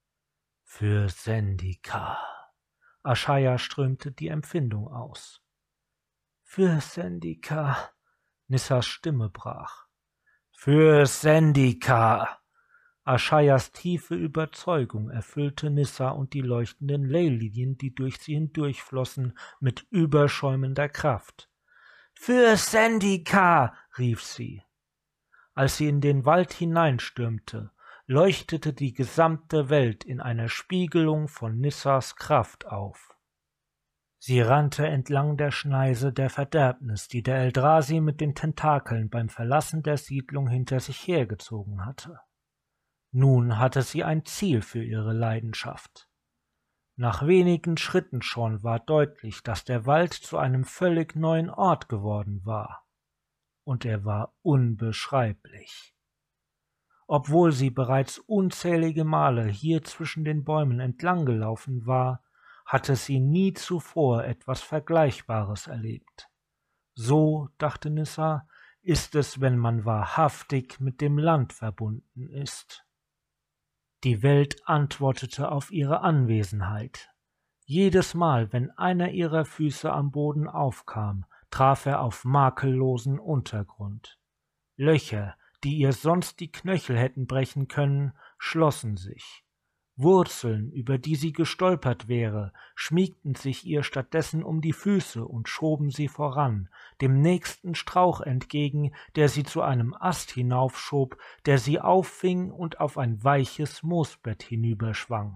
Für Sendika. Aschaya strömte die Empfindung aus. Für Sendika. Nissas Stimme brach. Für Sendika. Aschayas tiefe Überzeugung erfüllte Nissa und die leuchtenden Leylinien, die durch sie hindurchflossen, mit überschäumender Kraft. »Für Sendika«, rief sie. Als sie in den Wald hineinstürmte, leuchtete die gesamte Welt in einer Spiegelung von Nissas Kraft auf. Sie rannte entlang der Schneise der Verderbnis, die der Eldrazi mit den Tentakeln beim Verlassen der Siedlung hinter sich hergezogen hatte. Nun hatte sie ein Ziel für ihre Leidenschaft. Nach wenigen Schritten schon war deutlich, dass der Wald zu einem völlig neuen Ort geworden war, und er war unbeschreiblich. Obwohl sie bereits unzählige Male hier zwischen den Bäumen entlang gelaufen war, hatte sie nie zuvor etwas Vergleichbares erlebt. So, dachte Nyssa, ist es, wenn man wahrhaftig mit dem Land verbunden ist. Die Welt antwortete auf ihre Anwesenheit. Jedes Mal, wenn einer ihrer Füße am Boden aufkam, traf er auf makellosen Untergrund. Löcher, die ihr sonst die Knöchel hätten brechen können, schlossen sich. Wurzeln, über die sie gestolpert wäre, schmiegten sich ihr stattdessen um die Füße und schoben sie voran, dem nächsten Strauch entgegen, der sie zu einem Ast hinaufschob, der sie auffing und auf ein weiches Moosbett hinüberschwang.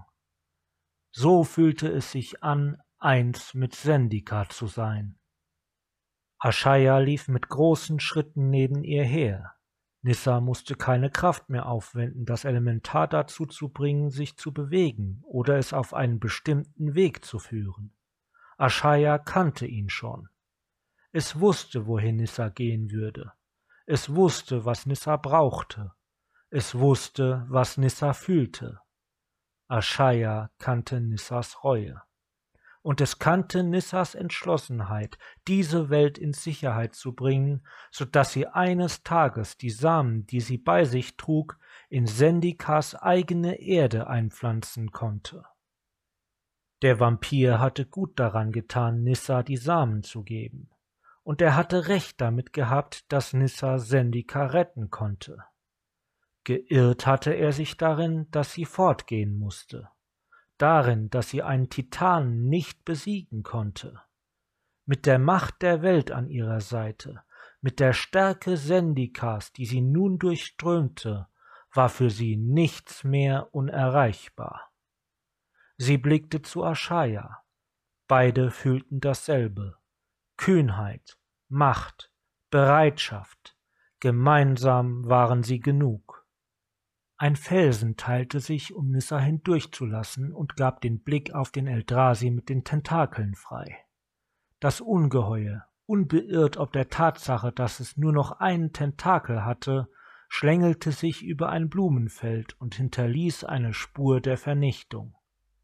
So fühlte es sich an, eins mit Sendika zu sein. Aschaya lief mit großen Schritten neben ihr her. Nyssa musste keine Kraft mehr aufwenden, das Elementar dazu zu bringen, sich zu bewegen oder es auf einen bestimmten Weg zu führen. Aschaya kannte ihn schon. Es wusste, wohin Nyssa gehen würde. Es wusste, was Nyssa brauchte. Es wusste, was Nyssa fühlte. Aschaya kannte Nyssas Reue. Und es kannte Nyssas Entschlossenheit, diese Welt in Sicherheit zu bringen, so dass sie eines Tages die Samen, die sie bei sich trug, in Sendikas eigene Erde einpflanzen konnte. Der Vampir hatte gut daran getan, Nyssa die Samen zu geben, und er hatte recht damit gehabt, dass Nyssa Sendika retten konnte. Geirrt hatte er sich darin, dass sie fortgehen musste. Darin, dass sie einen Titanen nicht besiegen konnte. Mit der Macht der Welt an ihrer Seite, mit der Stärke Sendikas, die sie nun durchströmte, war für sie nichts mehr unerreichbar. Sie blickte zu Aschaya. Beide fühlten dasselbe. Kühnheit, Macht, Bereitschaft. Gemeinsam waren sie genug. Ein Felsen teilte sich, um Nyssa hindurchzulassen, und gab den Blick auf den Eldrazi mit den Tentakeln frei. Das Ungeheuer, unbeirrt ob der Tatsache, dass es nur noch einen Tentakel hatte, schlängelte sich über ein Blumenfeld und hinterließ eine Spur der Vernichtung.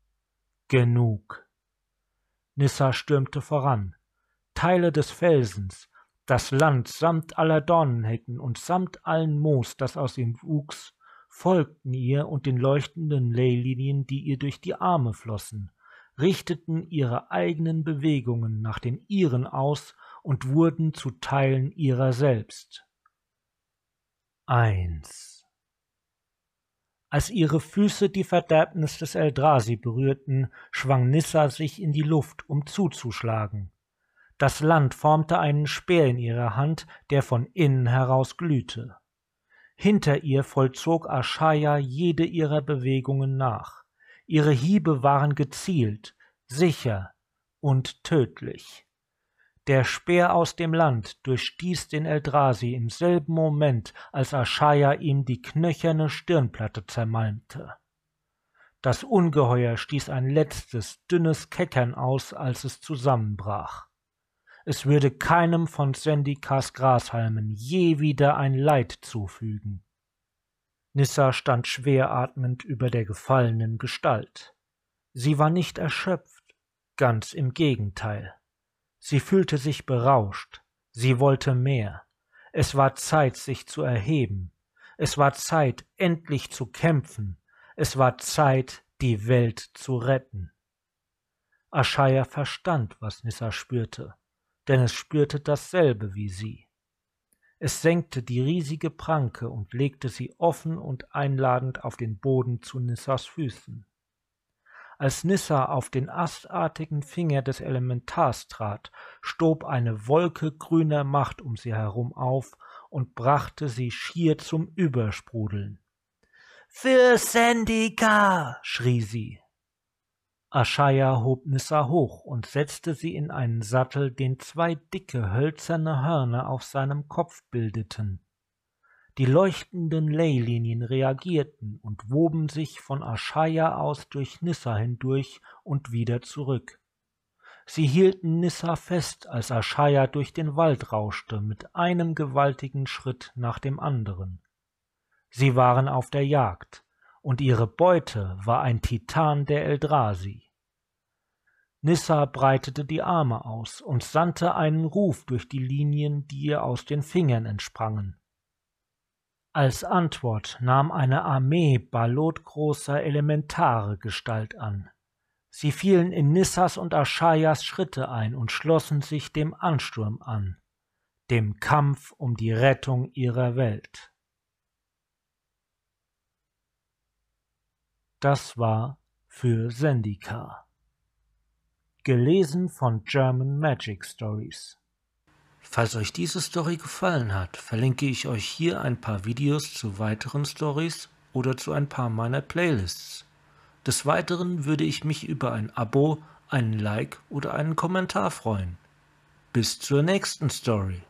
Genug. Nyssa stürmte voran. Teile des Felsens, das Land samt aller Dornenhecken und samt allen Moos, das aus ihm wuchs, folgten ihr und den leuchtenden Leylinien, die ihr durch die Arme flossen, richteten ihre eigenen Bewegungen nach den ihren aus und wurden zu Teilen ihrer selbst. Eins. Als ihre Füße die Verderbnis des Eldrazi berührten, schwang Nyssa sich in die Luft, um zuzuschlagen. Das Land formte einen Speer in ihrer Hand, der von innen heraus glühte. Hinter ihr vollzog Aschaya jede ihrer Bewegungen nach. Ihre Hiebe waren gezielt, sicher und tödlich. Der Speer aus dem Land durchstieß den Eldrazi im selben Moment, als Aschaya ihm die knöcherne Stirnplatte zermalmte. Das Ungeheuer stieß ein letztes, dünnes Keckern aus, als es zusammenbrach. Es würde keinem von Sendikas Grashalmen je wieder ein Leid zufügen. Nyssa stand schwer atmend über der gefallenen Gestalt. Sie war nicht erschöpft, ganz im Gegenteil. Sie fühlte sich berauscht, sie wollte mehr. Es war Zeit, sich zu erheben. Es war Zeit, endlich zu kämpfen. Es war Zeit, die Welt zu retten. Aschaya verstand, was Nyssa spürte, denn es spürte dasselbe wie sie. Es senkte die riesige Pranke und legte sie offen und einladend auf den Boden zu Nyssas Füßen. Als Nyssa auf den astartigen Finger des Elementars trat, stob eine Wolke grüner Macht um sie herum auf und brachte sie schier zum Übersprudeln. »Für Sendika!« schrie sie. Aschaya hob Nyssa hoch und setzte sie in einen Sattel, den zwei dicke, hölzerne Hörner auf seinem Kopf bildeten. Die leuchtenden Leylinien reagierten und woben sich von Aschaya aus durch Nissa hindurch und wieder zurück. Sie hielten Nissa fest, als Aschaya durch den Wald rauschte, mit einem gewaltigen Schritt nach dem anderen. Sie waren auf der Jagd, und ihre Beute war ein Titan der Eldrazi. Nissa breitete die Arme aus und sandte einen Ruf durch die Linien, die ihr aus den Fingern entsprangen. Als Antwort nahm eine Armee ballotgroßer Elementare Gestalt an. Sie fielen in Nissas und Aschayas Schritte ein und schlossen sich dem Ansturm an, dem Kampf um die Rettung ihrer Welt. Das war für Zendikar. Gelesen von German Magic Stories. Falls euch diese Story gefallen hat, verlinke ich euch hier ein paar Videos zu weiteren Stories oder zu ein paar meiner Playlists. Des Weiteren würde ich mich über ein Abo, einen Like oder einen Kommentar freuen. Bis zur nächsten Story.